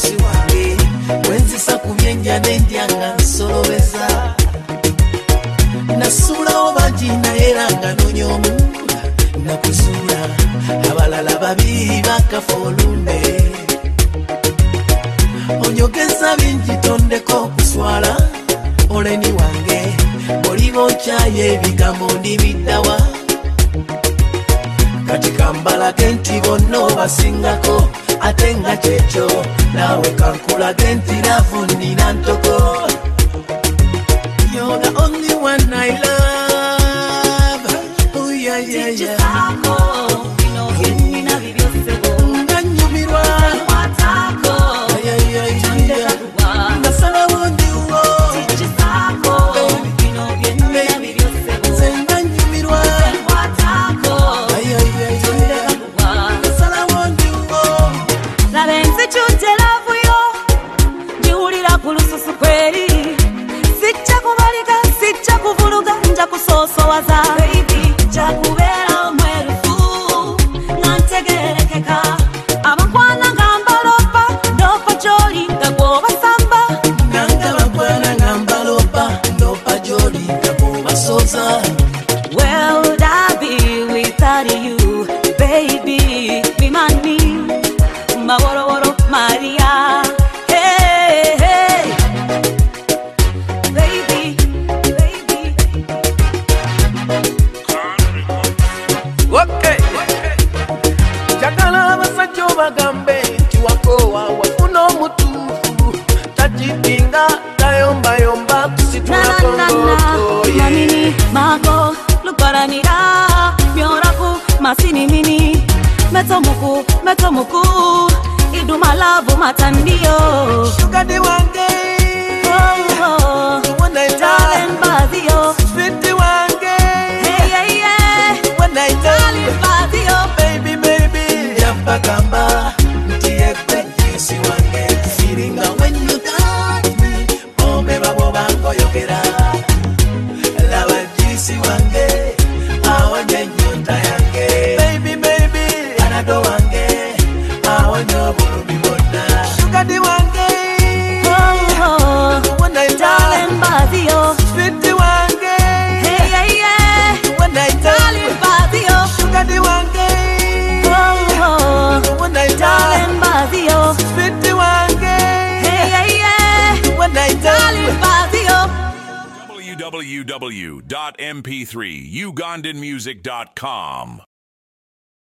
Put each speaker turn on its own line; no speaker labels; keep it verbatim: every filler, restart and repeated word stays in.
musi wange wenzisa kubyenja nendyanga nsolobeza nasula obajina eranga nonyomu nakuzula abalala babiri bakafolunde onyogeza bingi tondeko okuswala oleni wange olibo kyaye ebigambo ndibiddawa kati kambalage nti bonna basingako ate nga kyekyo naawe kankulage nti lavu nnina ntoko. You're the only one I love. Oh yeah yeah yeah.
Baby, chakubera omwerufu nantegerekeka abakwana ngambalopa ndopa joli ngagoba samba
nanga bakwana ngambalopa ndopa joli ngagoba soza.
Where would I be without you, baby? Be money, maworo woro Maria. Hey, hey, baby.
Bagambe nti wakowa wafuna omutuufu tajipinga tayomba yomba kusitula kongoto
mamini mako luparanira myoraku masini mini metomuku metomuku idumalavu matandio
shugadi wange
oh oh
when I
darling bazio
sweetie wange
hey yeah yeah
when I
darling bazio
baby baby yapagamba ntiye kwejisi wange feeling when you touch me bombe babo bango yogera lava jisi wange awonye nyota yange baby baby anado wange awonye bulumi bonna shugadi wange
oh oh
when I
darling bazio
sweetie wange
hey yeah yeah
when I
darling bazio
shugadi wange
darling bazio
sweetie wange
hey yeah yeah
when I
darling bazio
w w w dot m p three ugandan music dot com